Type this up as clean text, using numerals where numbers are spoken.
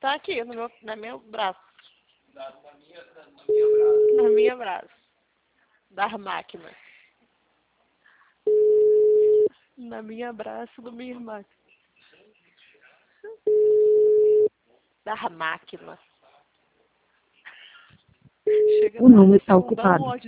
Tá aqui no meu braço. Na minha braço. Na minha braço. Das máquinas. Na minha braço do minha irmã. Das máquinas. Chega O número está não dá um ocupado. ódio